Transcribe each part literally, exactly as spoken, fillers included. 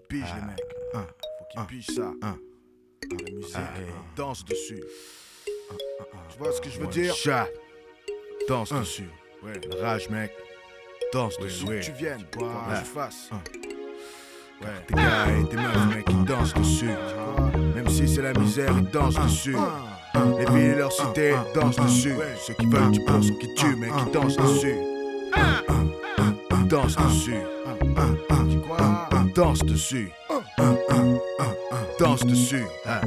pigent les mecs. Hein. Faut qu'ils pigent ça. Hein. La musique, hein. Danse dessus. Tu vois ce que je veux ouais. dire? Chat, danse hein. dessus. Ouais. La rage, mec, danse ouais, dessus. Ouais. Tu viennes, quoi que je fasse. Hein. Ouais. Tes gars et tes meufs, mec, ils dansent dessus. Même si c'est la misère, ils dansent dessus. Les villes et leurs cités dansent dessus. Ceux qui veulent du bon, ceux qui tuent, mec, ils dansent dessus. Danse dessus. Danse dessus. Danse dessus.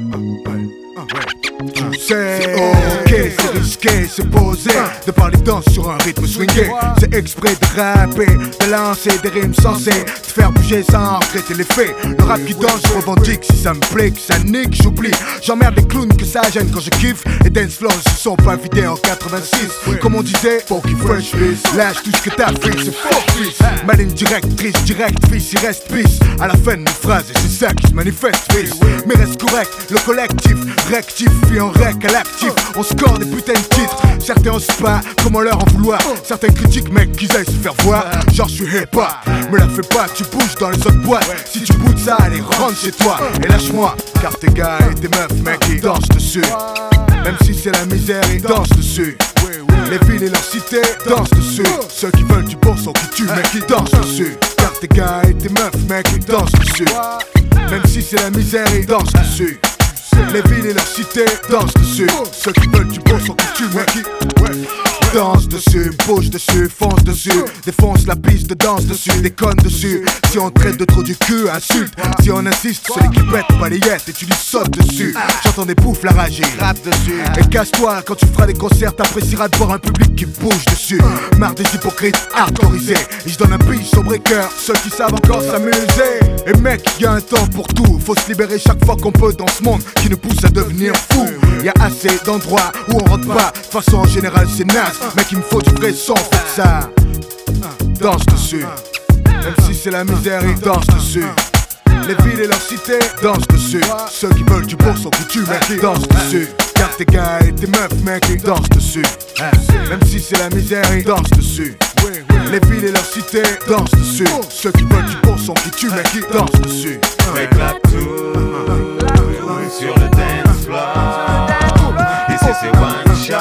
Tu sais, ok, c'est risqué, c'est posé de parler danse sur un rythme swingé. C'est exprès de rapper, de lancer des rimes sensées, de faire bouger sans regretter les faits. Le rap qui danse, je revendique, si ça me plaît, que ça nique, j'oublie. J'emmerde les clowns, que ça gêne quand je kiffe. Et dance floors se sont pas vidés en quatre-vingt-six. Comme on disait, funky fresh fils. Lâche tout ce que t'as fait, c'est faux fils. Maligne direct, triste direct, fils, il reste peace. À la fin de mes phrases, et c'est ça qui se manifeste, fils. Mais reste correct, le collectif, rectif, en rec à l'actif, on score des putains de titres. Certains osent pas, comment leur en vouloir. Certains critiquent mec qu'ils aillent se faire voir. Genre je suis hip-hop, me la fais pas, tu bouges dans les autres boîtes. Si tu bouges ça, allez rentre chez toi et lâche-moi. Car tes gars et tes meufs mec ils dansent dessus. Même si c'est la misère ils dansent dessus. Les villes et leurs cités dansent dessus. Ceux qui veulent du bon sang qui tuent mec ils dansent dessus. Car tes gars et tes meufs mec ils dansent dessus. Même si c'est la misère ils dansent dessus. Les villes et leurs cités dansent dessus. Ceux qui veulent du bon sang qui tuent, mec, qui danse dessus, bouge dessus, fonce dessus. Défonce la piste, danse dessus, déconne dessus. Si on traite de trop du cul, insulte. Si on insiste, celui qui pète balayette et tu lui sautes dessus. J'entends des poufs, la rage et rate dessus. Et casse-toi, quand tu feras des concerts, t'apprécieras de voir un public qui bouge dessus. Marre des hypocrites hardcorisés. Et je donne un pitch au breaker, ceux qui savent encore s'amuser. Et mec, y'a un temps pour tout. Faut se libérer chaque fois qu'on peut dans ce monde qui nous pousse à devenir fou. Y'a assez d'endroits où on rentre pas. De façon en général c'est naze. Mec il me faut du vrai son, fait ça. Danse dessus. Même si c'est la misère ils dansent dessus. Les villes et leurs cités dansent dessus. Ceux qui veulent du bon sont foutus mec ils dansent dessus. Car tes gars et tes meufs mec ils dansent dessus. Même si c'est la misère ils dansent dessus. Les villes et leurs cités dansent dessus. Ceux qui veulent du bon sont qui tuent mec ils dansent dessus. Éclate tout sur le dance floor. Ici c'est one shot.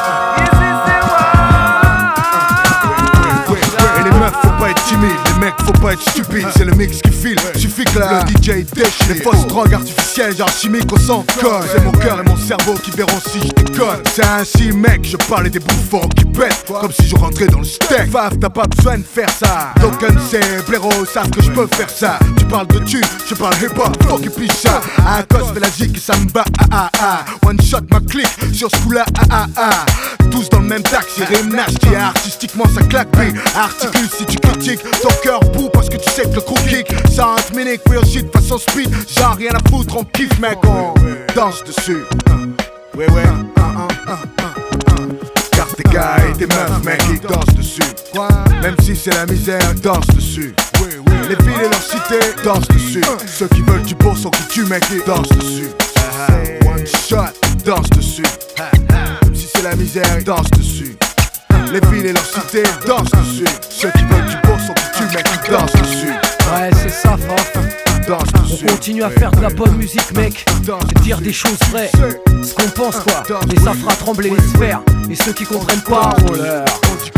Et les meufs faut pas être timides, les mecs faut pas être stupides. C'est le mix qui file, suffit que la, le D J déchire. Les fausses drogues artificielles genre chimiques on s'en colle. C'est mon cœur et mon cerveau qui verront si je déconne. C'est ainsi mec, je parlais des bouffons qui pètent comme si je rentrais dans le steak. Faf t'as pas besoin de faire ça. D'aucun de ces blaireaux savent que je peux faire ça. Tu parles de tu, je parle hip-hop, faut qu'ils pichent ça. À cause de la zik et ça me bat, ah ah ah. One shot ma clique sur ce coup-là, ah ah ah. Tous dans le même taxi, rime nasty. Artistiquement ça claque, puis articule si tu critiques. Ton cœur bout parce que tu sais que le crew kick. cinq minutes, real shit, façon speed. Genre rien à foutre, on kiffe mec, on danse dessus. Ouais ouais, car tes gars et tes meufs mec ils dansent dessus. Même si c'est la misère, ils dansent dessus. Les villes et leurs cités dansent dessus. Ceux qui veulent du bon sang qui tuent mec ils dansent dessus. One shot, danse dessus. Même si c'est la misère, ils dansent dessus. Les villes et leurs cités dansent dessus. Ceux qui veulent du bon sang qui tuent mec ils dansent dessus. Ouais c'est ça Faf. On continue à faire de la bonne musique mec. Et dire des choses vraies. Ce qu'on pense quoi. Et ça fera trembler les sphères. Et ceux qui comprennent pas, oh là.